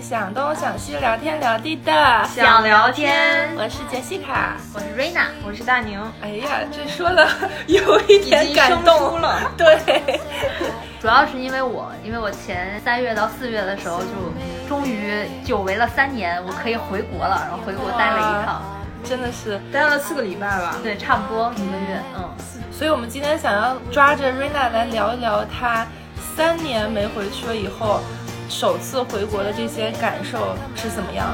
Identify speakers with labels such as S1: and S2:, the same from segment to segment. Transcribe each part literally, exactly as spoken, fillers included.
S1: 想东想西聊天聊地的
S2: 想聊天，
S1: 我是杰西卡，
S2: 我是瑞娜，我是大宁。
S1: 哎呀，这说了有一点感动
S2: 了。
S1: 对，
S2: 主要是因为我，因为我前三月到四月的时候就终于久违了三年，我可以回国了，然后回国待了一趟，
S1: 真的是
S3: 待了四个礼拜吧？
S2: 对，差不多一个月。嗯，
S1: 所以我们今天想要抓着瑞娜来聊一聊她三年没回去了以后首次回国的这些感受是怎么样。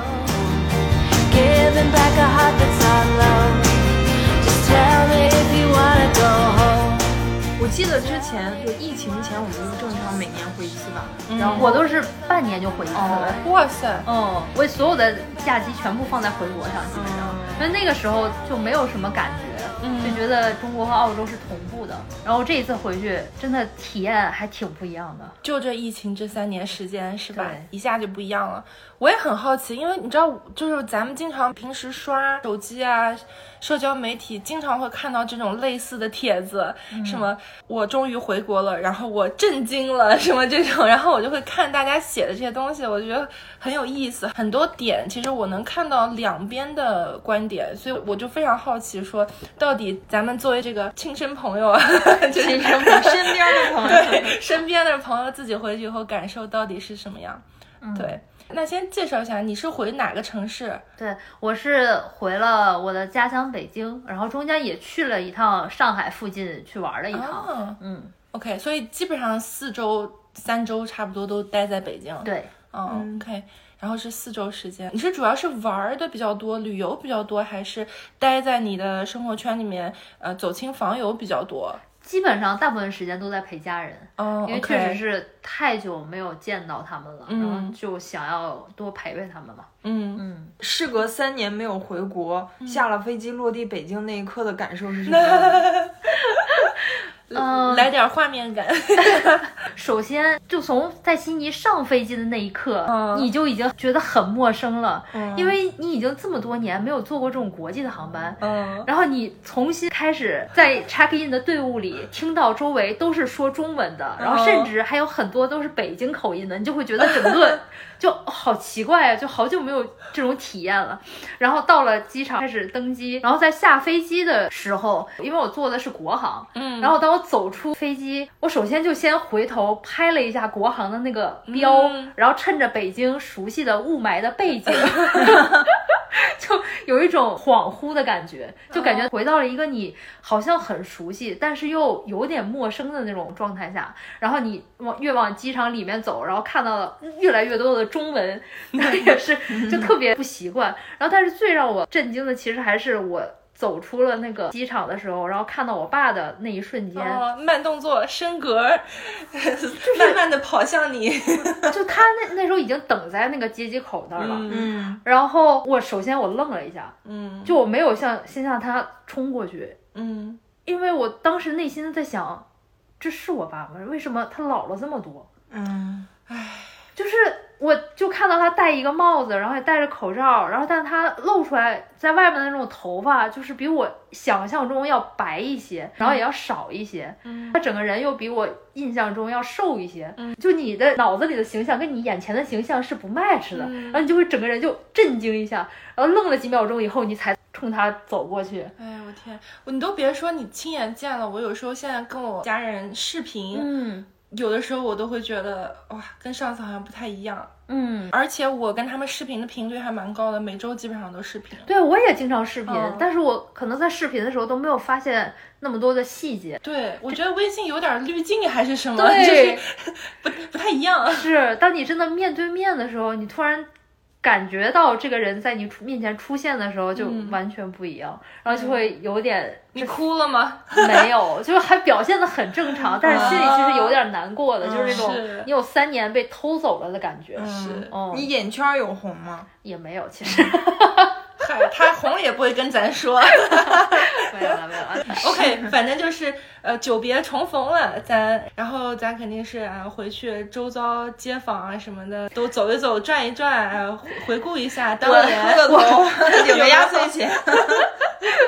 S3: 我记得之前就疫情前我们就正常每年回一次吧，
S2: 嗯、然后我都是半年就回一次。
S1: 哦、哇塞，
S2: 嗯，我所有的假期全部放在回国上，基本上，因为那个时候就没有什么感觉，嗯，就觉得中国和澳洲是同步的。然后这一次回去，真的体验还挺不一样的。
S1: 就这疫情这三年时间是吧，一下就不一样了。我也很好奇，因为你知道，就是咱们经常平时刷手机啊，社交媒体经常会看到这种类似的帖子，嗯、什么我终于回国了，然后我震惊了，什么这种，然后我就会看大家写的这些东西，我觉得很有意思，很多点其实我能看到两边的观点，所以我就非常好奇说，到底咱们作为这个亲生朋友，
S3: 亲生朋友身边的朋友，
S1: 对身边的朋友自己回去以后感受到底是什么样？嗯、对。那先介绍一下，你是回哪个城市？
S2: 对，我是回了我的家乡北京，然后中间也去了一趟上海附近去玩了一趟。哦、嗯
S1: ，OK， 所以基本上四周、三周差不多都待在北京。
S2: 对，
S1: 哦、嗯、，OK， 然后是四周时间。你是主要是玩的比较多，旅游比较多，还是待在你的生活圈里面，呃，走亲访友比较多？
S2: 基本上大部分时间都在陪家人，
S1: 哦，
S2: 因为确实是太久没有见到他们了，
S1: 嗯、
S2: 然后就想要多陪陪他们嘛。
S1: 嗯
S3: 嗯，事隔三年没有回国，嗯、下了飞机落地北京那一刻的感受是什么样的？
S2: 嗯，
S1: 来点画面感。
S2: 首先，就从在悉尼上飞机的那一刻，
S1: 嗯、
S2: 你就已经觉得很陌生了，
S1: 嗯、
S2: 因为你已经这么多年没有坐过这种国际的航班，
S1: 嗯，
S2: 然后你重新开始在 check in 的队伍里听到周围都是说中文的，然后甚至还有很多都是北京口音的，你就会觉得整个就好奇怪啊，就好久没有这种体验了。然后到了机场开始登机，然后在下飞机的时候，因为我坐的是国航，
S1: 嗯，
S2: 然后当我走出飞机，我首先就先回头拍了一下国航的那个标，
S1: 嗯、
S2: 然后趁着北京熟悉的雾霾的背景就有一种恍惚的感觉，就感觉回到了一个你好像很熟悉但是又有点陌生的那种状态下，然后你往越往机场里面走，然后看到了越来越多的中文，那也是就特别不习惯。然后但是最让我震惊的其实还是我走出了那个机场的时候，然后看到我爸的那一瞬间，
S1: 哦、慢动作升格，慢慢的跑向你，
S2: 就他那那时候已经等在那个接机口那儿了，
S1: 嗯，
S2: 然后我首先我愣了一下，
S1: 嗯，
S2: 就我没有向先向他冲过去，
S1: 嗯，
S2: 因为我当时内心在想，这是我爸吗？为什么他老了这么多？
S1: 嗯，唉，
S2: 就是我就看到他戴一个帽子，然后也戴着口罩，然后但他露出来在外面的那种头发，就是比我想象中要白一些，然后也要少一些。
S1: 嗯，
S2: 他整个人又比我印象中要瘦一些。嗯，就你的脑子里的形象跟你眼前的形象是不 match 的，
S1: 嗯、
S2: 然后你就会整个人就震惊一下，然后愣了几秒钟以后，你才冲他走过去。
S1: 哎，我天，你都别说你亲眼见了，我有时候现在跟我家人视频，
S2: 嗯。
S1: 有的时候我都会觉得哇，跟上次好像不太一样。
S2: 嗯，
S1: 而且我跟他们视频的频率还蛮高的，每周基本上都视频。
S2: 对，我也经常视频、
S1: 嗯、
S2: 但是我可能在视频的时候都没有发现那么多的细节。
S1: 对，我觉得微信有点滤镜还是什么，
S2: 对，
S1: 就是不不太一样。
S2: 是，当你真的面对面的时候，你突然感觉到这个人在你面前出现的时候就完全不一样、嗯、然后就会有点、嗯、
S1: 你哭了吗？
S2: 没有，就是还表现得很正常，但是心里其实有点难过的、
S1: 啊、
S2: 就是那种你有三年被偷走了的感觉。
S1: 是、
S2: 嗯、
S3: 你眼圈有红吗？
S2: 也没有，其实
S1: 嗨，他红也不会跟咱说。
S2: 没有了没有了。
S1: OK， 反正就是呃久别重逢了，咱然后咱肯定是啊回去周遭街坊啊什么的都走一走转一转，啊回顾一下当年。
S3: 个头，有个压岁钱。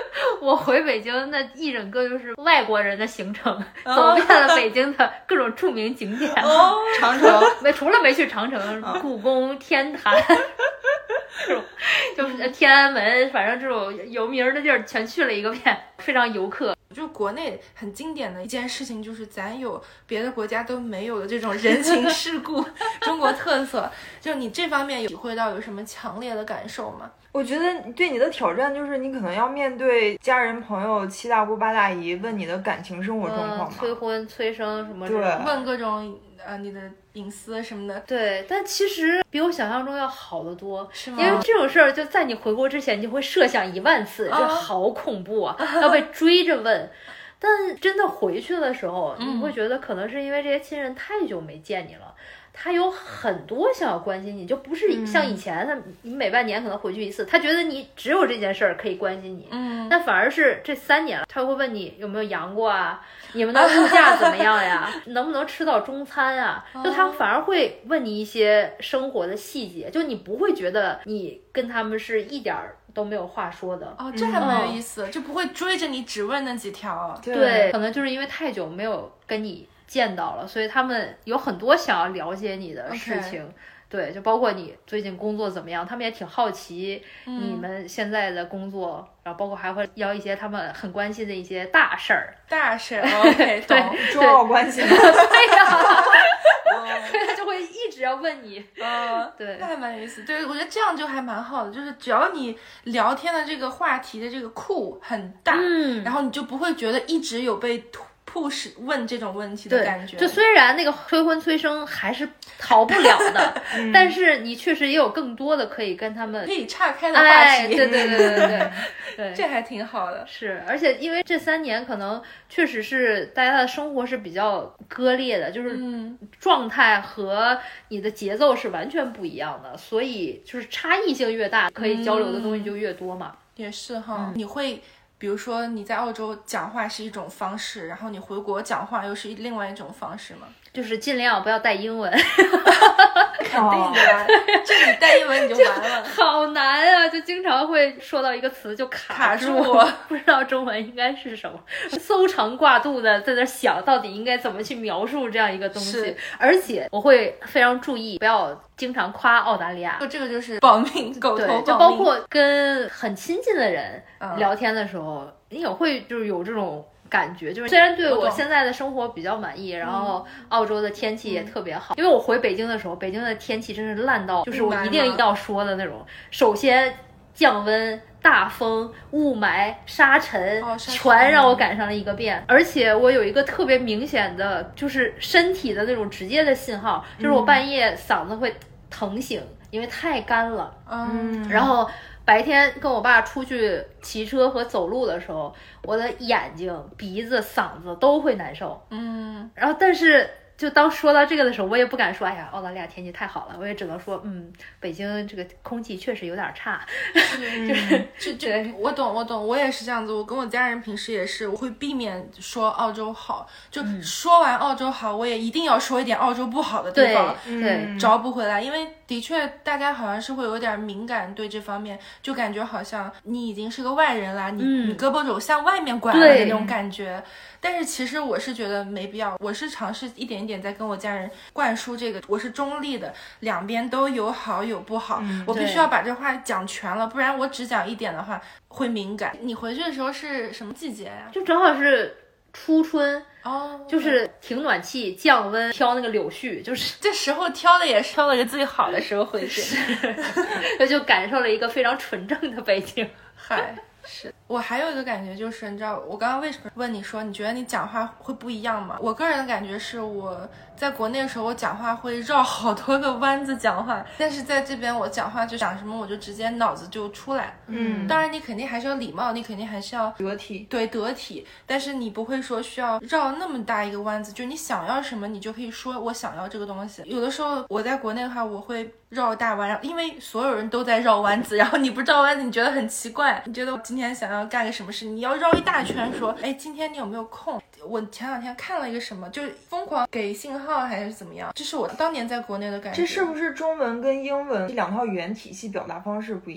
S2: 我回北京那一整个就是外国人的行程，走遍了北京的各种著名景点。
S3: 哦，长城
S2: 没除了没去长城，故宫、天坛。这种就是天安门，反正这种有名的地儿全去了一个遍，非常游客。
S1: 就国内很经典的一件事情，就是咱有别的国家都没有的这种人情世故，中国特色。就你这方面有体会到有什么强烈的感受吗？
S3: 我觉得对你的挑战就是你可能要面对家人朋友七大姑八大姨问你的感情生活状况嘛、
S2: 嗯、催婚催生什么
S3: 对，
S1: 问各种呃你的隐私什么的。
S2: 对，但其实比我想象中要好得多，
S1: 是吗？
S2: 因为这种事儿就在你回国之前，你就会设想一万次，
S1: 啊、
S2: 这好恐怖啊，要被追着问。但真的回去的时候，你会觉得可能是因为这些亲人太久没见你了。嗯，他有很多想要关心你，就不是像以前他你每半年可能回去一次，他觉得你只有这件事儿可以关心你，
S1: 嗯，
S2: 但反而是这三年了，他会问你有没有阳过啊，你们的物价怎么样呀，能不能吃到中餐啊，就他反而会问你一些生活的细节，就你不会觉得你跟他们是一点儿都没有话说的。
S1: 哦，这还蛮有意思、嗯、就不会追着你只问那几条。
S2: 对，对，可能就是因为太久没有跟你见到了，所以他们有很多想要了解你的事情。Okay. 对，就包括你最近工作怎么样，他们也挺好奇你们现在的工作、嗯、然后包括还会邀一些他们很关心的一些大事儿。
S1: 大事儿 OK 懂，
S3: 重要关心的。
S2: 对呀、啊，所以他就会一直要问你。
S1: 嗯，
S2: 对，
S1: 那还蛮有意思。对，我觉得这样就还蛮好的，就是只要你聊天的这个话题的这个库很大，
S2: 嗯，
S1: 然后你就不会觉得一直有被push问这种问题的感觉。
S2: 就虽然那个催婚催生还是逃不了的、嗯、但是你确实也有更多的可以跟他们
S1: 可以岔开的话题、
S2: 哎、对对对对对对对，
S1: 这还挺好的。
S2: 是，而且因为这三年可能确实是大家的生活是比较割裂的，就是状态和你的节奏是完全不一样的，所以就是差异性越大，可以交流的东西就越多嘛。
S1: 嗯、也是哈、嗯，
S2: 嗯、
S1: 你会比如说你在澳洲讲话是一种方式，然后你回国讲话又是另外一种方式吗？
S2: 就是尽量不要带英文。
S1: 肯定的呀，这你带英文你就完了。
S2: 好难啊，就经常会说到一个词就卡住，
S1: 卡住
S2: 不知道中文应该是什么，搜肠挂肚的在那想到底应该怎么去描述这样一个东西。而且我会非常注意不要经常夸澳大利亚，
S1: 就这个就是保命狗头保命。
S2: 对，就包括跟很亲近的人聊天的时候、嗯、你也会就是有这种感觉，就是虽然对我现在的生活比较满意，然后澳洲的天气也特别好、嗯、因为我回北京的时候，北京的天气真是烂到就是我一定要说的那种。首先降温、大风、雾霾、沙尘、
S1: 哦、沙尘
S2: 全让我赶上了一个遍。而且我有一个特别明显的就是身体的那种直接的信号，就是我半夜嗓子会疼醒、嗯、因为太干了。
S1: 嗯，
S2: 然后白天跟我爸出去骑车和走路的时候，我的眼睛、鼻子、嗓子都会难受。
S1: 嗯，
S2: 然后但是就当说到这个的时候，我也不敢说，哎呀，澳大利亚天气太好了，我也只能说，嗯，北京这个空气确实有点差。
S1: 嗯、就是就就我懂我懂，我也是这样子。我跟我家人平时也是，我会避免说澳洲好，就说完澳洲好，我也一定要说一点澳洲不好的地方，
S2: 对，对
S1: 找补回来，因为的确大家好像是会有点敏感，对这方面就感觉好像你已经是个外人啦，你、嗯、你胳膊肘向外面拐了的那种感觉。但是其实我是觉得没必要，我是尝试一点一点在跟我家人灌输这个，我是中立的，两边都有好有不好、嗯、我必须要把这话讲全了，不然我只讲一点的话会敏感。你回去的时候是什么季节呀？
S2: 就正好是初春
S1: 哦，
S2: 就是停暖气降温挑那个柳絮，就是
S1: 这时候挑的也是挑了个最好的时候回去
S2: 就感受了一个非常纯正的北京。
S1: 嗨，是我还有一个感觉就是，你知道我刚刚为什么问你说你觉得你讲话会不一样吗？我个人的感觉是我在国内的时候我讲话会绕好多个弯子讲话，但是在这边我讲话就讲什么我就直接脑子就出来。
S3: 嗯，
S1: 当然你肯定还是要礼貌，你肯定还是要
S3: 得体，
S1: 对，得体，但是你不会说需要绕那么大一个弯子，就你想要什么你就可以说我想要这个东西。有的时候我在国内的话我会绕大弯，因为所有人都在绕弯子，然后你不绕弯子你觉得很奇怪，你觉得我今天想要干个什么事，你要绕一大圈说，哎，今天你有没有空？我前两天看了一个什么，就是疯狂给信号还是怎么样，这是我当年在国内的感觉。
S3: 这是不是中文跟英文这两套语言体系表达方式不一样？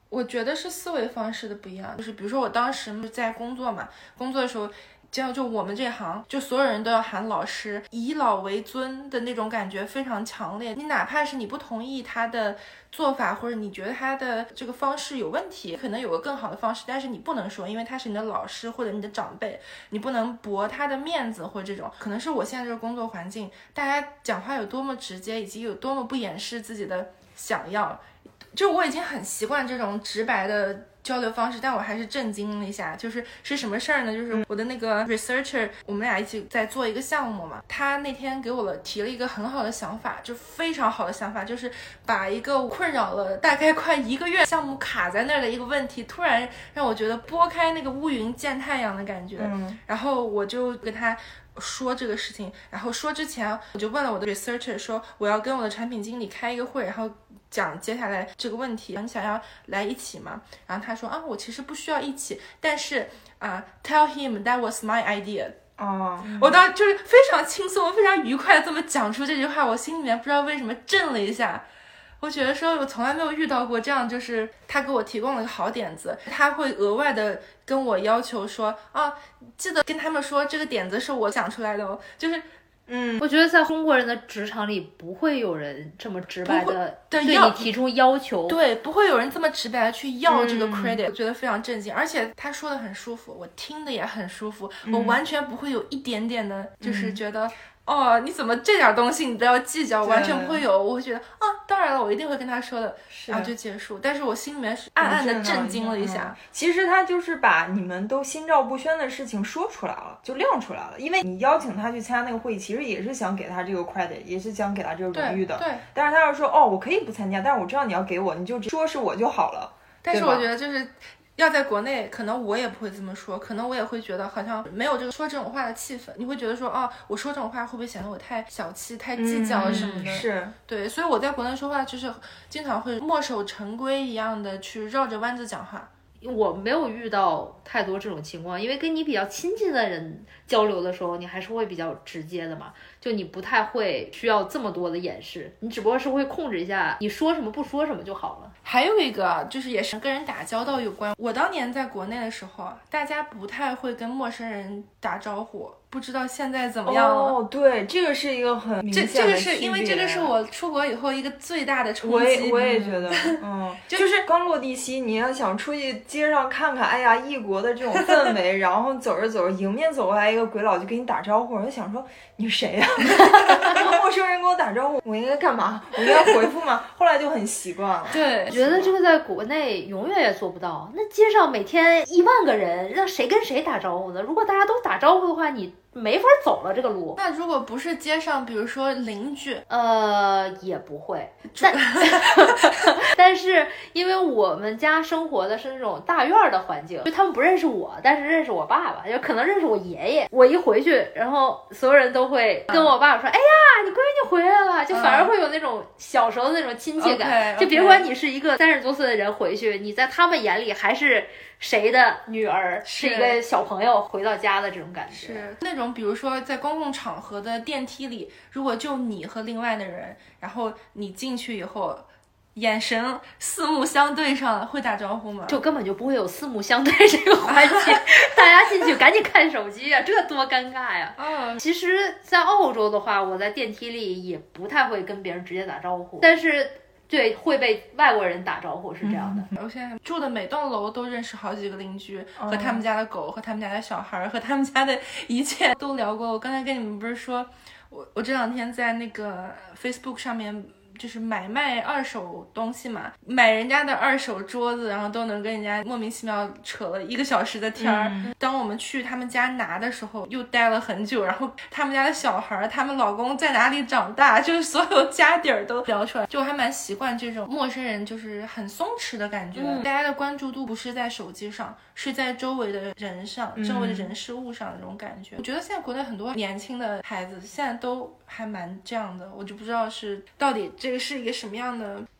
S1: 我觉得是思维方式的不一样，就是比如说我当时在工作嘛，工作的时候。就就我们这行，就所有人都要喊老师，以老为尊的那种感觉非常强烈。你哪怕是你不同意他的做法，或者你觉得他的这个方式有问题，可能有个更好的方式，但是你不能说，因为他是你的老师或者你的长辈，你不能驳他的面子或者这种。可能是我现在这个工作环境，大家讲话有多么直接，以及有多么不掩饰自己的想要，就我已经很习惯这种直白的交流方式，但我还是震惊了一下，就是是什么事儿呢？就是我的那个 researcher， 我们俩一起在做一个项目嘛，他那天给我了提了一个很好的想法，就非常好的想法，就是把一个困扰了大概快一个月项目卡在那儿的一个问题，突然让我觉得拨开那个乌云见太阳的感觉。嗯，然后我就跟他说这个事情，然后说之前我就问了我的 researcher 说我要跟我的产品经理开一个会，然后讲接下来这个问题，你想要来一起吗？然后他说啊，我其实不需要一起，但是啊、uh, ，tell him that was my idea。
S3: 哦，
S1: 我当时就是非常轻松、非常愉快的这么讲出这句话，我心里面不知道为什么震了一下。我觉得说我从来没有遇到过这样，就是他给我提供了个好点子，他会额外的跟我要求说啊，记得跟他们说这个点子是我想出来的哦，就是
S2: 嗯，我觉得在中国人的职场里不会有人这么直白的对你提出要求，
S1: 对，不会有人这么直白的去要这个 credit，、嗯、我觉得非常震惊，而且他说的很舒服，我听的也很舒服、嗯、我完全不会有一点点的就是觉得、嗯哦，你怎么这点东西你都要计较？完全不会有，我会觉得啊，当然了，我一定会跟他说的，然后就结束。但是我心里面是暗暗的震惊了一下。
S3: 嗯、其实他就是把你们都心照不宣的事情说出来了，就亮出来了。因为你邀请他去参加那个会议，其实也是想给他这个 credit， 也是想给他这个荣誉的。
S1: 对。对
S3: 但是他要说哦，我可以不参加，但是我知道你要给我，你就说是我就好了。
S1: 但是我觉得就是。要在国内，可能我也不会这么说，可能我也会觉得好像没有这个说这种话的气氛。你会觉得说，哦，我说这种话会不会显得我太小气、太计较什么的？
S3: 嗯、是
S1: 对，所以我在国内说话就是经常会墨守成规一样的去绕着弯子讲话。
S2: 我没有遇到太多这种情况，因为跟你比较亲近的人交流的时候，你还是会比较直接的嘛，就你不太会需要这么多的掩饰，你只不过是会控制一下你说什么不说什么就好了。
S1: 还有一个就是也是跟人打交道有关，我当年在国内的时候，大家不太会跟陌生人打招呼，不知道现在怎么样了。
S3: 哦，对，这个是一个很明显的
S1: 这这个是因为这个是我出国以后一个最大的冲击。
S3: 我也我也觉得，嗯，就是刚落地西，你要想出去街上看看，哎呀，异国的这种氛围，然后走着走着，迎面走过来一个鬼佬就跟你打招呼，我就想说你是谁呀、啊？一个陌生人跟我打招呼，我应该干嘛？我应该回复吗？后来就很习惯了。
S1: 对，
S2: 我觉得这个在国内永远也做不到。那街上每天一万个人，让谁跟谁打招呼呢？如果大家都打招呼的话，你没法走了这个路。
S1: 那如果不是街上，比如说邻居，
S2: 呃，也不会。但但是因为我们家生活的是那种大院的环境，就他们不认识我，但是认识我爸爸，就可能认识我爷爷。我一回去，然后所有人都会跟我爸爸说：“嗯、哎呀，你闺女回来了。”就反而会有那种小时候的那种亲切感。
S1: 嗯、
S2: 就别管你是一个三十多岁的人回去，你在他们眼里还是谁的女儿，是一个小朋友回到家的这种感觉。
S1: 是那种比如说在公共场合的电梯里，如果就你和另外的人，然后你进去以后眼神四目相对上，会打招呼吗？
S2: 就根本就不会有四目相对这个环节，大家进去赶紧看手机啊，这多尴尬呀！
S1: 哦，
S2: 其实，在澳洲的话，我在电梯里也不太会跟别人直接打招呼，但是对会被外国人打招呼是这样的。
S1: 嗯、我现在住的每栋楼都认识好几个邻居，哦、和他们家的狗，和他们家的小孩，和他们家的一切都聊过。我刚才跟你们不是说，我我这两天在那个 Facebook 上面。就是买卖二手东西嘛，买人家的二手桌子，然后都能跟人家莫名其妙扯了一个小时的天儿、嗯。当我们去他们家拿的时候，又待了很久，然后他们家的小孩，他们老公在哪里长大，就是所有家底儿都聊出来。就我还蛮习惯这种陌生人就是很松弛的感觉、嗯，大家的关注度不是在手机上，是在周围的人上，嗯、周围的人事物上的这种感觉。我觉得现在国内很多年轻的孩子现在都还蛮这样的，我就不知道是到底这个是一个什么样的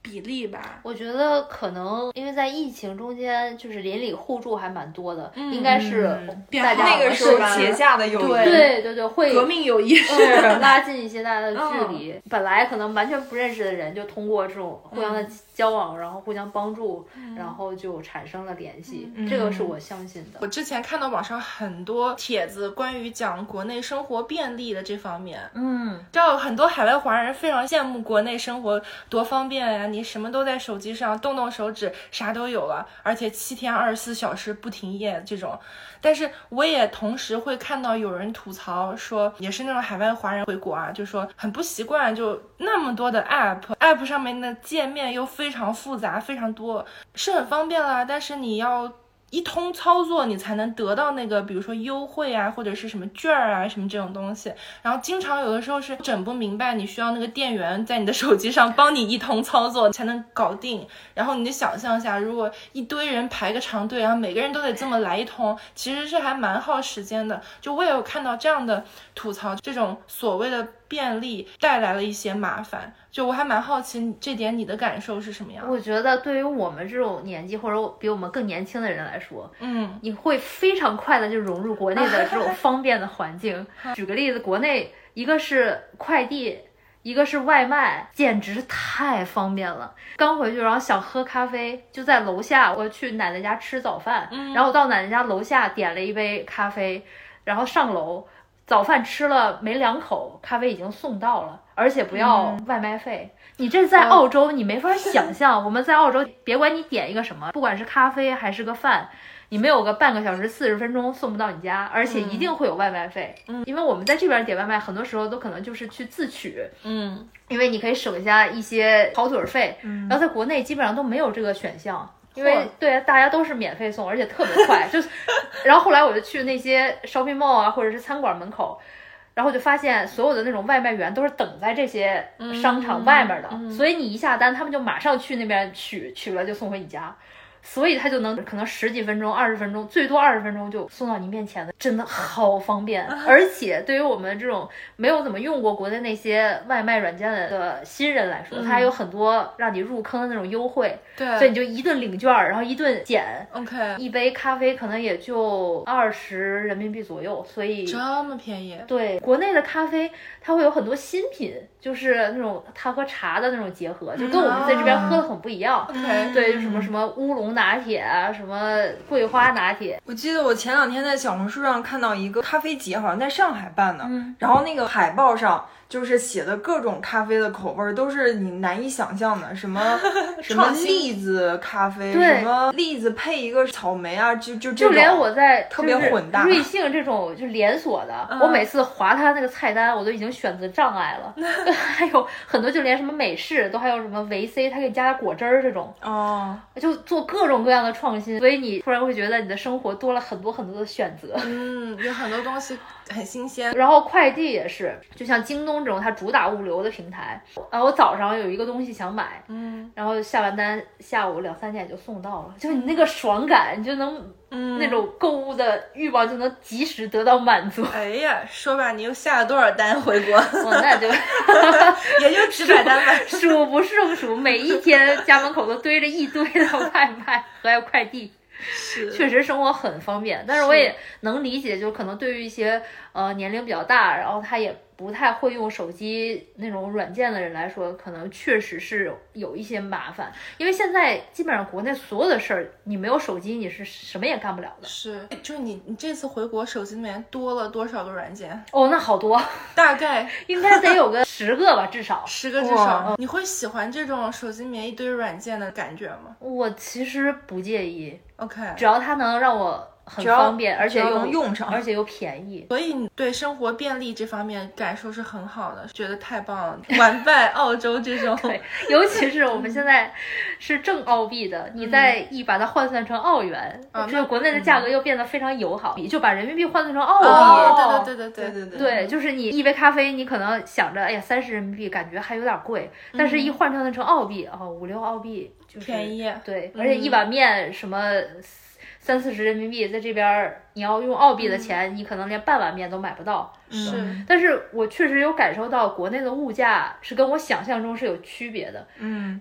S1: 比例吧。
S2: 我觉得可能因为在疫情中间，就是邻里互助还蛮多的，嗯、应该是大家
S3: 那个时候结下的友谊，
S2: 对对对，会
S1: 革命友谊
S2: 是拉近一些大家的距离。嗯、本来可能完全不认识的人，就通过这种互相的交往，嗯、然后互相帮助，嗯、然后就产生了联系。嗯、这个是我相信的。
S1: 我之前看到网上很多帖子，关于讲国内生活便利的这方面，
S2: 嗯，
S1: 知道很多海外华人非常羡慕国内生活多方便呀，你什么都在手机上，动动手指啥都有了，而且七天二十四小时不停业这种。但是我也同时会看到有人吐槽说，也是那种海外华人回国啊，就说很不习惯，就那么多的 app app 上面的界面又非常复杂，非常多，是很方便啦，但是你要一通操作你才能得到那个比如说优惠啊，或者是什么券啊什么这种东西，然后经常有的时候是整不明白，你需要那个店员在你的手机上帮你一通操作才能搞定。然后你就想象一下，如果一堆人排个长队，然后每个人都得这么来一通，其实是还蛮耗时间的。就我也有看到这样的吐槽，这种所谓的便利带来了一些麻烦，就我还蛮好奇这点你的感受是什么样。
S2: 我觉得对于我们这种年纪或者比我们更年轻的人来说，
S1: 嗯，
S2: 你会非常快的就融入国内的这种方便的环境。举个例子，国内一个是快递，一个是外卖，简直太方便了。刚回去然后想喝咖啡，就在楼下，我去奶奶家吃早饭，
S1: 嗯、
S2: 然后到奶奶家楼下点了一杯咖啡，然后上楼，早饭吃了没两口，咖啡已经送到了，而且不要外卖费。嗯、你这在澳洲、哦、你没法想象，我们在澳洲别管你点一个什么，不管是咖啡还是个饭，你没有个半个小时四十分钟送不到你家，而且一定会有外卖费。嗯，因为我们在这边点外卖很多时候都可能就是去自取，
S1: 嗯，
S2: 因为你可以省下一些跑腿费。嗯，然后在国内基本上都没有这个选项，因为对大家都是免费送，而且特别快。就是，然后后来我就去那些 shopping mall 啊，或者是餐馆门口，然后就发现所有的那种外卖员都是等在这些商场外面的，
S1: 嗯嗯、
S2: 所以你一下单，他们就马上去那边取，取了就送回你家。所以他就能可能十几分钟、二十分钟，最多二十分钟就送到你面前的，真的好方便。而且对于我们这种没有怎么用过国内那些外卖软件的新人来说，它还有很多让你入坑的那种优惠。
S1: 对，
S2: 所以你就一顿领券，然后一顿减。
S1: OK，
S2: 一杯咖啡可能也就二十人民币左右，所以
S1: 这么便宜。
S2: 对，国内的咖啡它会有很多新品，就是那种它和茶的那种结合，就跟我们在这边喝的很不一样。
S1: OK，、嗯、
S2: 对，就什么什么乌龙拿铁啊，什么桂花拿铁。
S3: 我记得我前两天在小红书上看到一个咖啡节，好像在上海办的，
S2: 嗯，
S3: 然后那个海报上就是写的各种咖啡的口味都是你难以想象的，什么什么栗子咖啡，什么栗子配一个草莓啊，就就这种，
S2: 就连我在
S3: 特别混搭。
S2: 瑞幸这种就连锁的，嗯、我每次划它那个菜单，我都已经选择障碍了。还有很多就连什么美式都还有什么维 C， 它给你加点果汁儿这种，
S3: 哦，
S2: 就做各种各样的创新，所以你突然会觉得你的生活多了很多很多的选择。
S1: 嗯，有很多东西很新鲜。
S2: 然后快递也是，就像京东这种它主打物流的平台，呃，我早上有一个东西想买，
S1: 嗯，
S2: 然后下完单下午两三点就送到了，就你那个爽感，你就能。
S1: 嗯，
S2: 那种购物的欲望就能及时得到满足。
S1: 哎呀，说吧，你又下了多少单回国？
S2: 哦，那就
S1: 也就几百单吧，
S2: 数不胜数。每一天家门口都堆着一堆的外卖和还有快递，
S1: 是
S2: 确实生活很方便。但是我也能理解，就可能对于一些呃年龄比较大，然后他也不太会用手机那种软件的人来说，可能确实是有一些麻烦。因为现在基本上国内所有的事儿，你没有手机，你是什么也干不了的。
S1: 是，就是你你这次回国，手机里面多了多少个软件？
S2: 哦，那好多，
S1: 大概
S2: 应该得有个十个吧，至少
S1: 十个至少。你会喜欢这种手机里面一堆软件的感觉吗？
S2: 我其实不介意
S1: ，OK，
S2: 只要它能让我。很方便，而且又
S3: 能用上，
S2: 而且又便宜，
S1: 所以你对生活便利这方面感受是很好的，觉得太棒了，完败澳洲这种。
S2: 对，尤其是我们现在是正澳币的，你再一把它换算成澳元，
S1: 嗯、
S2: 就是国内的价格又变得非常友好，嗯、就把人民币换算成澳币。
S1: 哦、对对对
S3: 对对
S2: 对对对，就是你一杯咖啡，你可能想着，哎呀，三十人民币感觉还有点贵，嗯、但是一换算成澳币，哦，五六澳币就是
S1: 便宜。
S2: 对，而且一碗面什么。三四十人民币，在这边你要用澳币的钱，嗯、你可能连半碗面都买不到。
S1: 是，
S2: 但是我确实有感受到国内的物价是跟我想象中是有区别的。
S3: 嗯，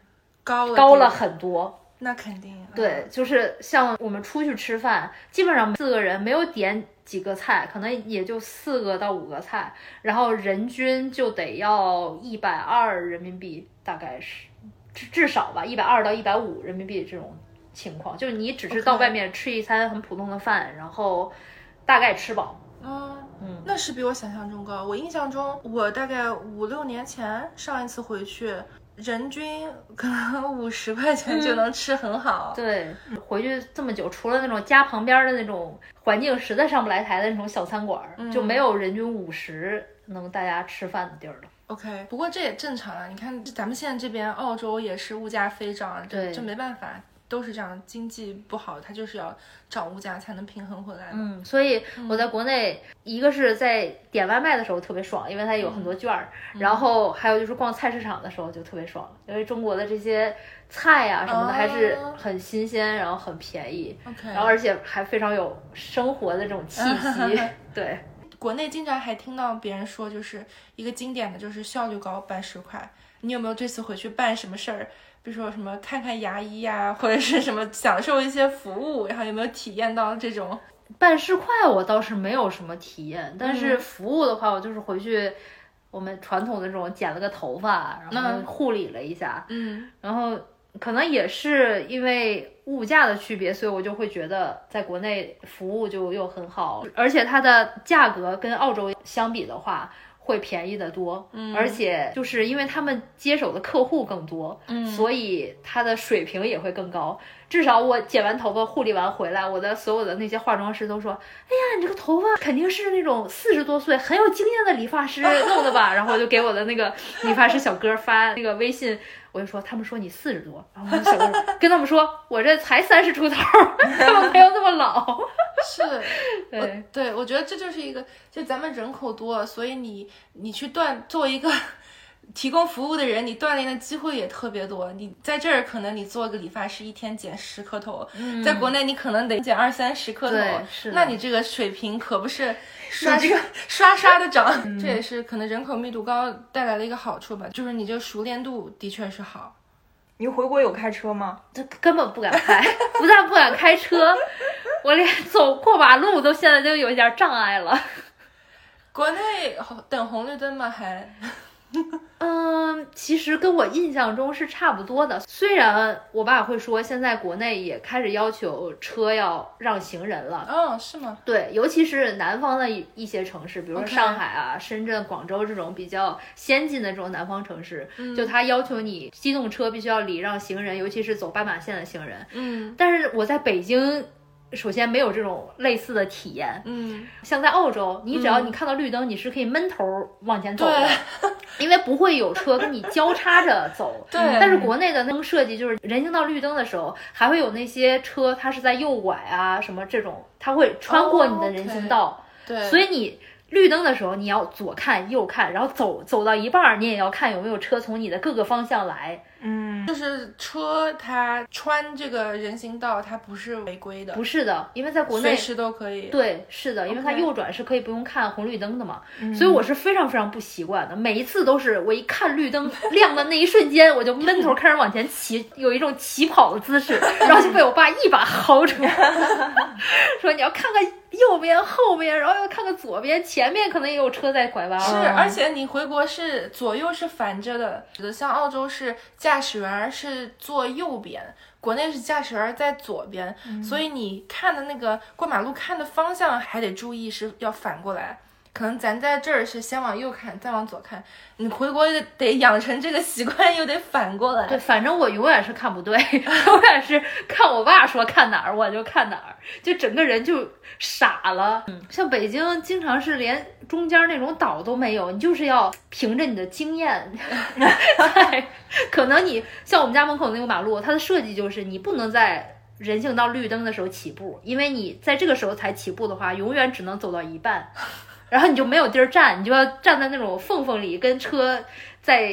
S1: 高了
S2: 高了很多。
S1: 那肯定。
S2: 对，就是像我们出去吃饭，基本上四个人没有点几个菜，可能也就四个到五个菜，然后人均就得要一百二人民币，大概是至至少吧，一百二到一百五人民币这种情况，就是你只是到外面吃一餐很普通的饭， okay. 然后大概吃饱。
S1: 嗯嗯，那是比我想象中高。我印象中，我大概五六年前上一次回去，人均可能五十块钱就能吃很好。
S2: 嗯、对，回去这么久，除了那种家旁边的那种环境实在上不来台的那种小餐馆，嗯、就没有人均五十能大家吃饭的地儿了。
S1: OK， 不过这也正常啊。你看，咱们现在这边澳洲也是物价飞涨，
S2: 对，
S1: 这没办法。都是这样，经济不好，它就是要涨物价才能平衡回来。
S2: 嗯，所以我在国内，嗯、一个是在点外卖的时候特别爽，因为它有很多券儿，嗯、然后还有就是逛菜市场的时候就特别爽，因为中国的这些菜呀、啊、什么的还是很新鲜，然后很便宜，
S1: OK，
S2: 然后而且还非常有生活的这种气息。对，
S1: 国内经常还听到别人说，就是一个经典的就是效率高办事快。你有没有这次回去办什么事儿？比如说什么看看牙医呀、啊，或者是什么享受一些服务，然后有没有体验到这种？
S2: 办事快我倒是没有什么体验，但是服务的话，我就是回去我们传统的这种剪了个头发，然后护理了一下，
S1: 嗯，
S2: 然后可能也是因为物价的区别，所以我就会觉得在国内服务就又很好，而且它的价格跟澳洲相比的话会便宜得多，
S1: 嗯，
S2: 而且就是因为他们接手的客户更多，
S1: 嗯，
S2: 所以它的水平也会更高。至少我剪完头发护理完回来，我的所有的那些化妆师都说，哎呀，你这个头发肯定是那种四十多岁很有经验的理发师弄的吧？然后我就给我的那个理发师小哥发那个微信，我就说他们说你四十多，然后小哥跟他们说我这才三十出头，他们没有那么老。
S1: 是，
S2: 对
S1: 对，我觉得这就是一个，就咱们人口多，所以你你去锻做一个提供服务的人，你锻炼的机会也特别多。你在这儿可能你做个理发师一天剪十颗头，
S2: 嗯、
S1: 在国内你可能得剪二三十颗头，
S2: 是
S1: 那你这个水平可不是刷这个刷刷的涨。嗯、这也是可能人口密度高带来的一个好处吧，就是你这个熟练度的确是好。
S3: 你回国有开车吗？
S2: 这根本不敢开，不但不敢开车，我连走过马路都现在就有一点障碍了。
S1: 国内等红绿灯吗？还？
S2: 嗯，其实跟我印象中是差不多的。虽然我爸会说，现在国内也开始要求车要让行人了。
S1: 哦，是吗？
S2: 对，尤其是南方的一些城市，比如说
S1: Okay.
S2: 上海啊、深圳、广州这种比较先进的这种南方城市，
S1: 嗯、
S2: 就它要求你机动车必须要礼让行人，尤其是走斑马线的行人。
S1: 嗯，
S2: 但是我在北京。首先没有这种类似的体验，
S1: 嗯，
S2: 像在澳洲，你只要你看到绿灯，嗯、你是可以闷头往前走的，因为不会有车跟你交叉着走。
S1: 对，
S2: 但是国内的那种设计就是人行道绿灯的时候，还会有那些车，它是在右拐啊什么这种，它会穿过你的人行道，
S1: oh, okay. 对，
S2: 所以你绿灯的时候你要左看右看，然后走走到一半你也要看有没有车从你的各个方向来。
S1: 嗯，就是车它穿这个人行道，它不是违规的，
S2: 不是的，因为在国内
S1: 随时都可以。
S2: 对，是的，因为它
S1: Okay.
S2: 右转是可以不用看红绿灯的嘛，
S3: 嗯、
S2: 所以我是非常非常不习惯的。每一次都是我一看绿灯亮的那一瞬间，我就闷头开始往前骑，有一种起跑的姿势，然后就被我爸一把薅住，说你要看看右边、后边，然后要看看左边，前面可能也有车在拐弯。
S1: 是，而且你回国是左右是反着的，像澳洲是驾驶员是坐右边，国内是驾驶员在左边，
S2: 嗯、
S1: 所以你看的那个过马路看的方向还得注意是要反过来。可能咱在这儿是先往右看，再往左看，你回国得养成这个习惯，又得反过来。
S2: 对，反正我永远是看不对，永远是看我爸说看哪儿我就看哪儿，就整个人就傻了。嗯，像北京经常是连中间那种岛都没有，你就是要凭着你的经验。可能你像我们家门口那个马路，它的设计就是你不能在人行道绿灯的时候起步，因为你在这个时候才起步的话，永远只能走到一半。然后你就没有地儿站，你就要站在那种缝缝里，跟车在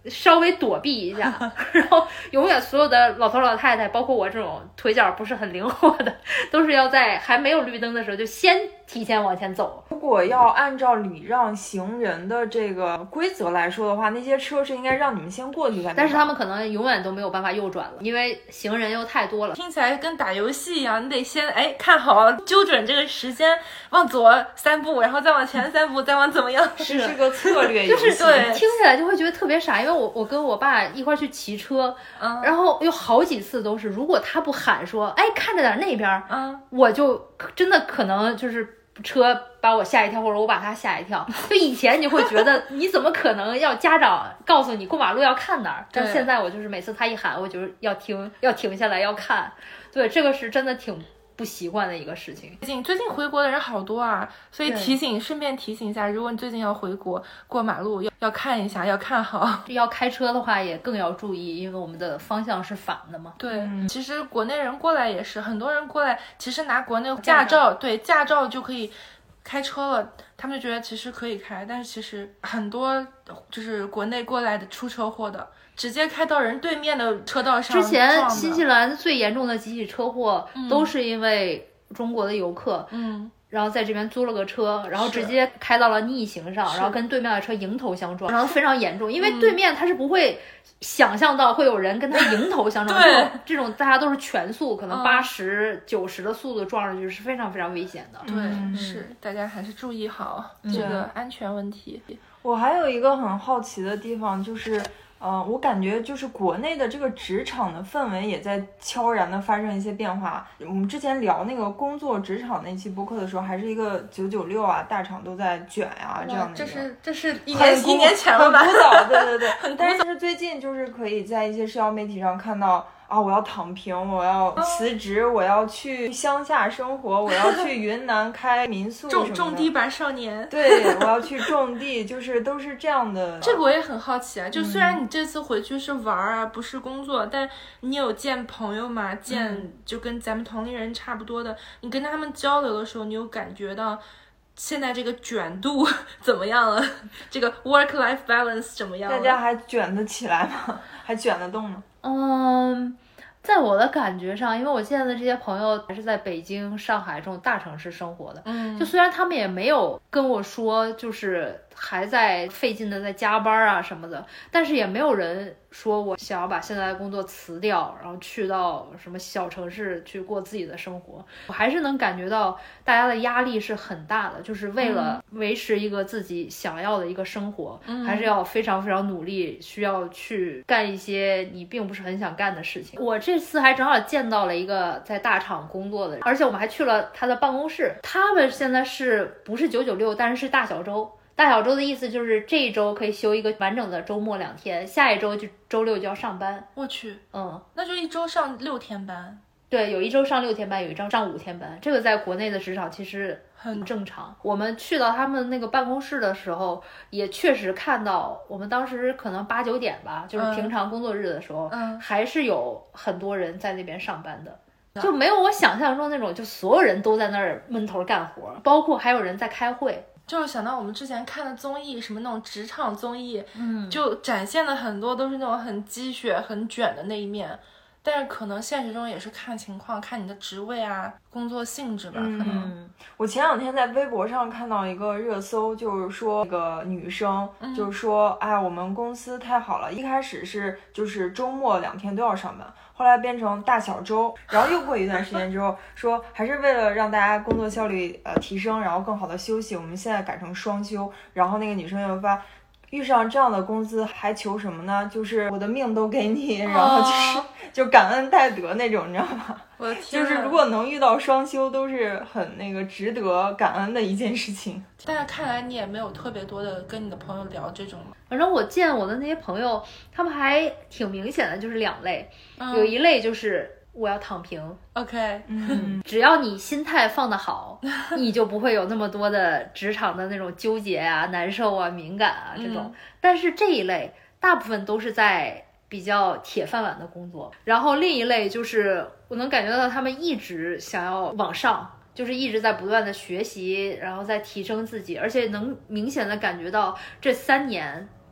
S2: 稍微躲避一下，然后永远所有的老头老太太，包括我这种腿脚不是很灵活的，都是要在还没有绿灯的时候就先提前往前走。
S3: 如果要按照礼让行人的这个规则来说的话，那些车是应该让你们先过去才。
S2: 但是他们可能永远都没有办法右转了，因为行人又太多了。
S1: 听起来跟打游戏一样，你得先哎看好揪准这个时间，往左三步，然后再往前三步，再往怎么样？
S3: 是是个策略游戏，
S2: 就是对，听起来就会觉得特别傻。因为我我跟我爸一块去骑车，嗯，然后有好几次都是，如果他不喊说，哎，看着点那边，嗯，我就真的可能就是车把我吓一跳，或者我把他吓一跳。就以前你会觉得你怎么可能要家长告诉你过马路要看哪儿，但现在我就是每次他一喊，我就是要停，要停下来要看。对，这个是真的挺不习惯的一个事情。
S1: 最近最近回国的人好多啊，所以提醒顺便提醒一下，如果你最近要回国过马路要要看一下，要看好。
S2: 要开车的话也更要注意，因为我们的方向是反的嘛。
S1: 对、嗯、其实国内人过来也是，很多人过来其实拿国内驾照，对驾照就可以开车了，他们就觉得其实可以开，但是其实很多就是国内过来的出车祸的直接开到人对面的车道上。
S2: 之前新西兰最严重的几起车祸、嗯、都是因为中国的游客，嗯，然后在这边租了个车，然后直接开到了逆行上，然后跟对面的车迎头相撞，然后非常严重，因为对面他是不会想象到会有人跟他迎头相撞，对，这种大家都是全速，可能八十九十的速度撞上去是非常非常危险的。
S1: 对、嗯，是大家还是注意好这个安全问题。
S3: 我还有一个很好奇的地方就是。呃，我感觉就是国内的这个职场的氛围也在悄然的发生一些变化。我们之前聊那个工作职场那期播客的时候，还是一个九九六啊，大厂都在卷啊这样的。
S1: 这是这是一年一年前了吧？
S3: 很古早，对对对。但是最近就是可以在一些社交媒体上看到。啊！我要躺平，我要辞职，我要去乡下生活，我要去云南开民宿什么的。
S1: 种种地吧少年。
S3: 对，我要去种地，就是都是这样的。
S1: 这个我也很好奇啊，就虽然你这次回去是玩啊，不是工作，但你有见朋友嘛？见就跟咱们同龄人差不多的，你跟他们交流的时候，你有感觉到现在这个卷度怎么样了？这个 work-life balance 怎么样了？
S3: 大家还卷得起来吗？还卷得动吗？
S2: 嗯，在我的感觉上，因为我现在的这些朋友还是在北京、上海这种大城市生活的，嗯，就虽然他们也没有跟我说，就是还在费劲的在加班啊什么的，但是也没有人说我想要把现在的工作辞掉，然后去到什么小城市去过自己的生活。我还是能感觉到大家的压力是很大的，就是为了维持一个自己想要的一个生活，嗯，还是要非常非常努力，需要去干一些你并不是很想干的事情。我这次还正好见到了一个在大厂工作的人，而且我们还去了他的办公室。他们现在是不是九九六，但是是大小周。大小周的意思就是这一周可以休一个完整的周末两天，下一周就周六就要上班。
S1: 我去，
S2: 嗯，
S1: 那就一周上六天班。
S2: 对，有一周上六天班，有一周上五天班，这个在国内的职场其实很正常。我们去到他们那个办公室的时候，也确实看到，我们当时可能八九点吧，就是平常工作日的时候，嗯，还是有很多人在那边上班的。就没有我想象中那种就所有人都在那儿闷头干活，包括还有人在开会。
S1: 就是想到我们之前看的综艺，什么那种职场综艺，嗯，就展现的很多都是那种很鸡血、很卷的那一面，但是可能现实中也是看情况，看你的职位啊、工作性质吧。
S3: 嗯，可能我前两天在微博上看到一个热搜，就是说那个女生，嗯、就是说，哎，我们公司太好了，一开始是就是周末两天都要上班。后来变成大小周，然后又过一段时间之后说还是为了让大家工作效率呃提升，然后更好的休息，我们现在改成双休。然后那个女生又发，遇上这样的工资还求什么呢？就是我的命都给你，然后就是、哦、就感恩戴德那种，你知道吗？
S1: 我的天，
S3: 就是如果能遇到双休，都是很那个值得感恩的一件事情。
S1: 但是看来你也没有特别多的跟你的朋友聊这种。
S2: 反正我见我的那些朋友，他们还挺明显的，就是两类，嗯、有一类就是我要躺平
S1: ，OK，
S2: 嗯，只要你心态放得好，你就不会有那么多的职场的那种纠结啊、难受啊、敏感啊这种。嗯、但是这一类大部分都是在比较铁饭碗的工作，然后另一类就是我能感觉到他们一直想要往上。就是一直在不断的学习，然后在提升自己，而且能明显的感觉到这三年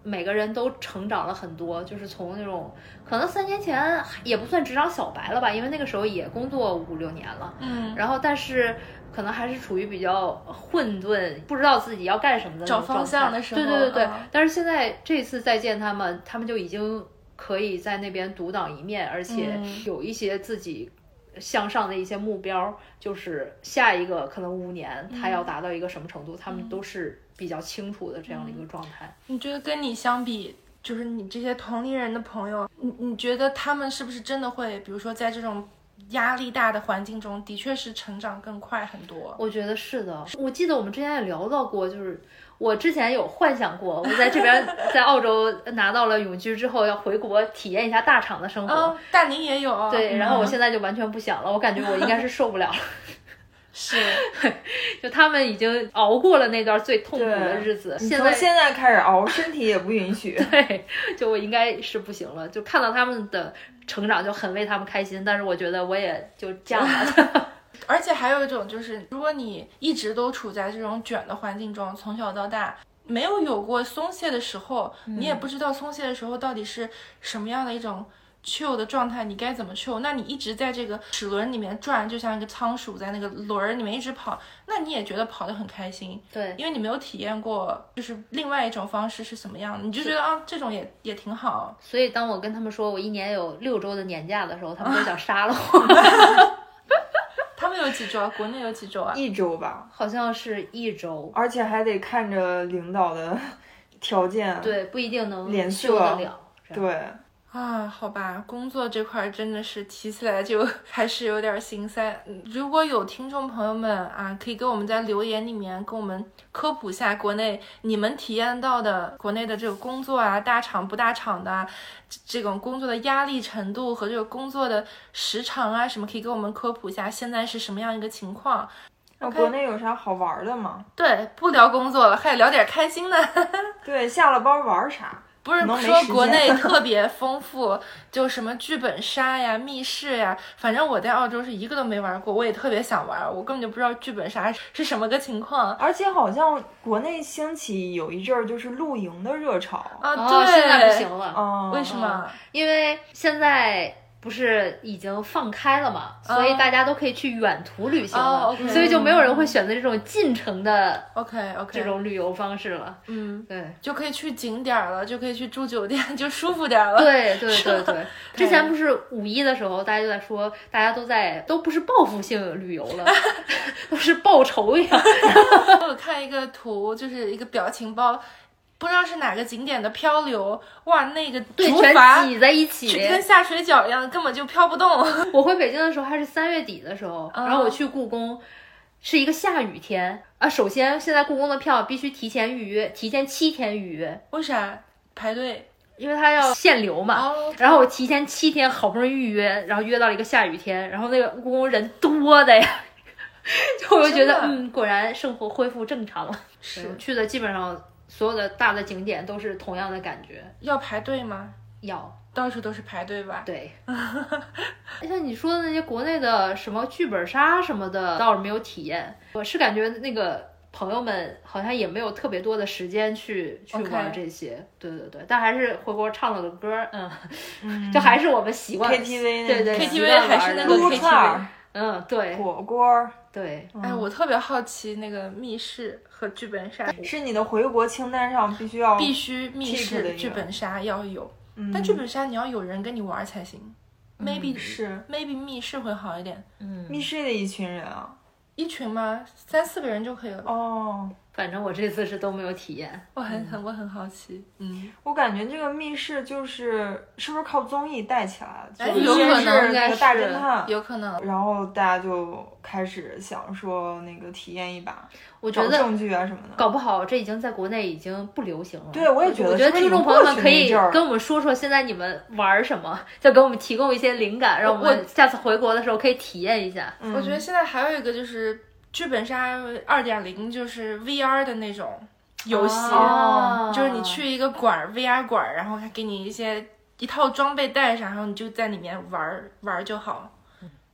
S2: 每个人都成长了很多，就是从那种可能三年前也不算职场小白了吧，因为那个时候也工作五六年了，
S1: 嗯，
S2: 然后但是可能还是处于比较混沌，不知道自己要干什么的那种
S1: 找方向的时候。
S2: 对对对对、
S1: 嗯，
S2: 但是现在这次再见他们，他们就已经可以在那边独当一面，而且有一些自己向上的一些目标，就是下一个可能五年他要达到一个什么程度、嗯、他们都是比较清楚的这样的一个状态。
S1: 你觉得跟你相比，就是你这些同龄人的朋友，你你觉得他们是不是真的会，比如说在这种压力大的环境中，的确是成长更快很多？
S2: 我觉得是的。我记得我们之前也聊到过，就是我之前有幻想过，我在这边在澳洲拿到了永居之后，要回国体验一下大厂的生活。
S1: 哦，大宁也有。
S2: 对，然后我现在就完全不想了，我感觉我应该是受不了了。
S1: 是，
S2: 就他们已经熬过了那段最痛苦的日子，
S3: 现在现在开始熬，身体也不允许。
S2: 对，就我应该是不行了。就看到他们的成长，就很为他们开心，但是我觉得我也就这样了。
S1: 而且还有一种就是，如果你一直都处在这种卷的环境中，从小到大没有有过松懈的时候，
S2: 嗯、
S1: 你也不知道松懈的时候到底是什么样的一种chill的状态，你该怎么chill？那你一直在这个齿轮里面转，就像一个仓鼠在那个轮里面一直跑，那你也觉得跑得很开心。
S2: 对，
S1: 因为你没有体验过，就是另外一种方式是什么样的，你就觉得啊，这种也也挺好。
S2: 所以当我跟他们说我一年有六周的年假的时候，他们都想杀了我。
S1: 他们有几周啊？国内有几周啊？
S3: 一周吧，
S2: 好像是一周，
S3: 而且还得看着领导的条件。
S2: 对，不一定能
S3: 脸
S2: 受得了。
S3: 对。
S1: 啊，好吧，工作这块真的是提起来就还是有点心塞。如果有听众朋友们啊，可以给我们在留言里面跟我们科普一下国内你们体验到的国内的这个工作啊，大厂不大厂的啊，这种工作的压力程度和这个工作的时长啊什么，可以给我们科普一下现在是什么样一个情况。
S3: 那国内有啥好玩的吗？
S1: 对，不聊工作了，还得聊点开心的。
S3: 对，下了班玩啥？
S1: 不是说国内特别丰富，就什么剧本杀呀、密室呀，反正我在澳洲是一个都没玩过，我也特别想玩，我根本就不知道剧本杀是什么个情况。
S3: 而且好像国内兴起有一阵儿就是露营的热潮
S1: 啊，对，
S2: 哦、现在不行了。
S3: 哦、
S1: 为什么？
S2: 因为现在不是已经放开了嘛，
S1: 哦、
S2: 所以大家都可以去远途旅行了，
S1: 哦 okay、
S2: 所以就没有人会选择这种近程的
S1: OK OK
S2: 这种旅游方式了。
S1: 嗯，
S2: 对，
S1: 就可以去景点了，就可以去住酒店，就舒服点了。
S2: 对对对对，之前不是五一的时候，大家就在说，大家都在都不是报复性旅游了，都是报仇一样。
S1: 我有看一个图，就是一个表情包。不知道是哪个景点的漂流，哇，那个竹筏
S2: 挤在一起，
S1: 跟下水饺一样，根本就飘不动。
S2: 我回北京的时候还是三月底的时候，然后我去故宫，是一个下雨天啊。首先，现在故宫的票必须提前预约，提前七天预约。
S1: 为啥？排队？
S2: 因为它要限流嘛。
S1: 哦、
S2: 然后我提前七天好不容易预约，然后约到了一个下雨天，然后那个故宫人多的呀。就我就觉得，嗯，果然生活恢复正常了。
S1: 是
S2: 去的基本上。所有的大的景点都是同样的感觉。
S1: 要排队吗？
S2: 要，
S1: 到处都是排队吧？
S2: 对。像你说的那些国内的什么剧本杀什么的，倒是没有体验。我是感觉那个朋友们好像也没有特别多的时间去去玩这些。Okay. 对对对，但还是回国唱了个歌，嗯，嗯就还是我们习惯
S3: K T V
S2: 对对
S1: K T V 还是那个 K T V。
S2: 嗯，对，
S3: 火锅，
S2: 对，
S1: 哎，我特别好奇那个密室和剧本杀，
S3: 是你的回国清单上必须要
S1: 必须密室、剧本杀要有，
S3: 嗯、
S1: 但剧本杀你要有人跟你玩才行。
S3: 嗯、
S1: maybe
S3: 是
S1: maybe 密室会好一点。
S2: 嗯，
S3: 密室得一群人啊，
S1: 一群吗？三四个人就可以了。
S3: 哦。
S2: 反正我这次是都没有体验，
S1: 我很很我很好奇，嗯，
S3: 我感觉这个密室就是是不是靠综艺带起来的？
S1: 哎，
S3: 有
S1: 可能
S3: 那个大侦探，
S1: 有可能。
S3: 然后大家就开始想说那个体验一把，
S2: 我觉得
S3: 找证据啊什么的。
S2: 搞不好这已经在国内已经不流行了。
S3: 对，我也觉得。
S2: 我觉得听众朋友们可以跟我们说说现在你们玩什么，再给我们提供一些灵感，让我们下次回国的时候可以体验一下。
S1: 我觉得现在还有一个就是剧本杀二点零，就是 V R 的那种游戏，
S2: 哦、
S1: 就是你去一个馆 V R 馆，然后他给你一些一套装备带上，然后你就在里面玩玩就好。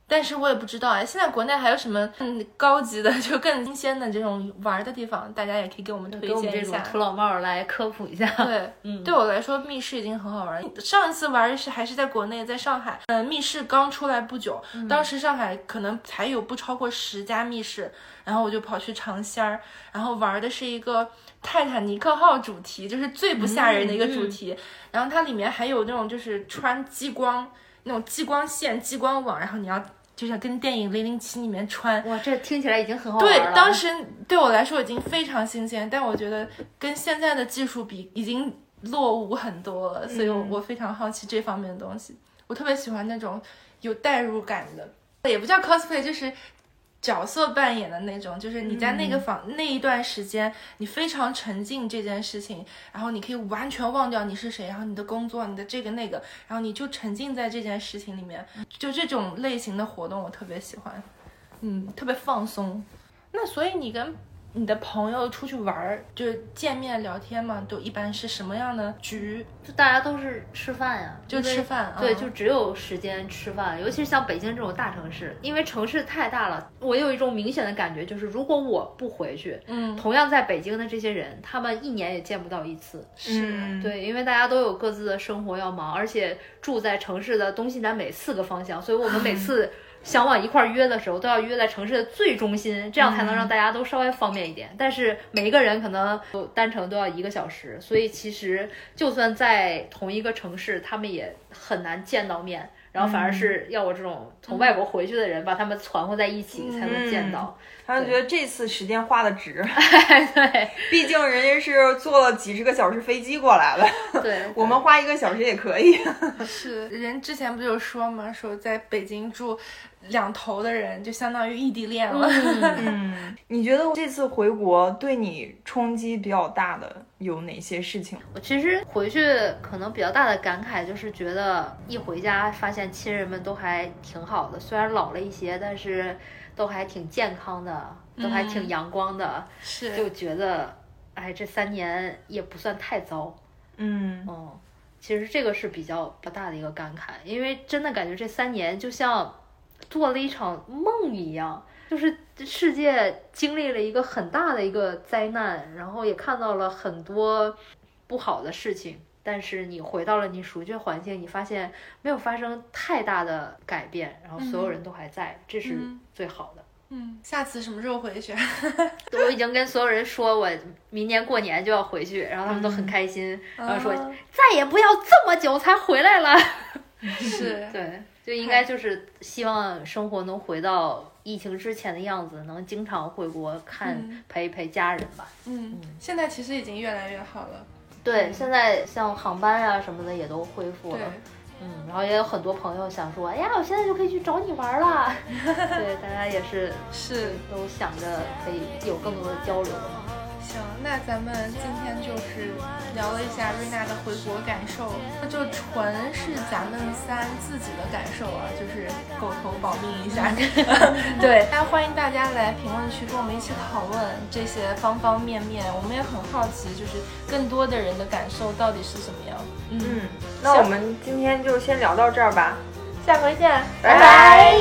S1: 但是我也不知道哎，现在国内还有什么更高级的，就更新鲜的这种玩的地方，大家也可以给我们推荐一下。
S2: 给我们这种土老帽来科普一下。
S1: 对，嗯，对我来说密室已经很好玩了。上一次玩是还是在国内，在上海，呃，密室刚出来不久，嗯、当时上海可能才有不超过十家密室，然后我就跑去尝鲜儿，然后玩的是一个泰坦尼克号主题，就是最不吓人的一个主题，嗯嗯、然后它里面还有那种就是穿激光那种激光线、激光网，然后你要。就像跟电影零零七里面穿，
S2: 哇，这听起来已经很好玩了。
S1: 对，当时对我来说已经非常新鲜，但我觉得跟现在的技术比已经落伍很多了，所以我我非常好奇这方面的东西。我特别喜欢那种有代入感的，也不叫 cosplay， 就是角色扮演的那种，就是你在那个房、嗯、那一段时间，你非常沉浸这件事情，然后你可以完全忘掉你是谁，然后你的工作、你的这个那个，然后你就沉浸在这件事情里面，就这种类型的活动我特别喜欢，嗯，特别放松。那所以你跟你的朋友出去玩，就是见面聊天嘛，都一般是什么样的局？
S2: 就大家都是吃饭呀，
S1: 就吃饭。
S2: 对，
S1: 嗯、
S2: 就只有时间吃饭。尤其是像北京这种大城市，因为城市太大了，我有一种明显的感觉，就是如果我不回去，嗯，同样在北京的这些人，他们一年也见不到一次。
S1: 是，
S2: 对，因为大家都有各自的生活要忙，而且住在城市的东西南北四个方向，所以我们每次想往一块约的时候，都要约在城市的最中心，这样才能让大家都稍微方便一点。嗯、但是每一个人可能单程都要一个小时，所以其实就算在同一个城市，他们也很难见到面。然后反而是要我这种从外国回去的人，嗯、把他们攒和在一起才能见到。
S3: 嗯、他们觉得这次时间花的值。
S2: 对，
S3: 毕竟人家是坐了几十个小时飞机过来的。
S2: 对，
S3: 我们花一个小时也可以。
S1: 是，人之前不就说吗？说在北京住两头的人就相当于异地恋了。
S3: 嗯，你觉得这次回国对你冲击比较大的有哪些事情？
S2: 我其实回去可能比较大的感慨就是觉得一回家发现亲人们都还挺好的，虽然老了一些，但是都还挺健康的，都还挺阳光的。嗯、
S1: 是，
S2: 就觉得哎，这三年也不算太糟。
S3: 嗯
S2: 嗯，其实这个是比较不大的一个感慨，因为真的感觉这三年就像做了一场梦一样，就是世界经历了一个很大的一个灾难，然后也看到了很多不好的事情，但是你回到了你熟悉的环境，你发现没有发生太大的改变，然后所有人都还在，嗯、这是最好的。
S1: 嗯，下次什么时候回去？
S2: 我已经跟所有人说我明年过年就要回去，然后他们都很开心，嗯、然后说、哦、再也不要这么久才回来了。
S1: 是，
S2: 对，就应该就是希望生活能回到疫情之前的样子，能经常回国看、嗯、陪一陪家人吧。
S1: 嗯，嗯现在其实已经越来越好了。
S2: 对，嗯、现在像航班啊什么的也都恢复了。嗯，然后也有很多朋友想说，哎呀，我现在就可以去找你玩了。对，大家也是
S1: 是
S2: 都想着可以有更多的交流嘛。
S1: 行，那咱们今天就是聊了一下瑞娜的回国感受，就纯是咱们三自己的感受啊，就是狗头保命一下。对，那欢迎大家来评论区跟我们一起讨论这些方方面面，我们也很好奇，就是更多的人的感受到底是什么样。
S3: 嗯，嗯那我们今天就先聊到这儿吧，
S1: 下回见，
S3: 拜拜。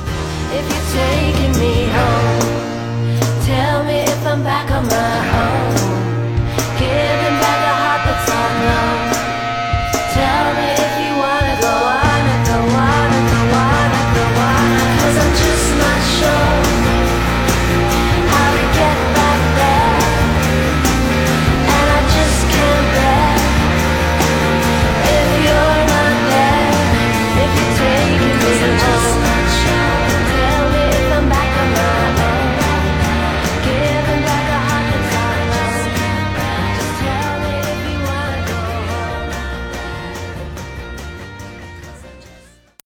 S4: If you're taking me home, tell me if I'm back on my own.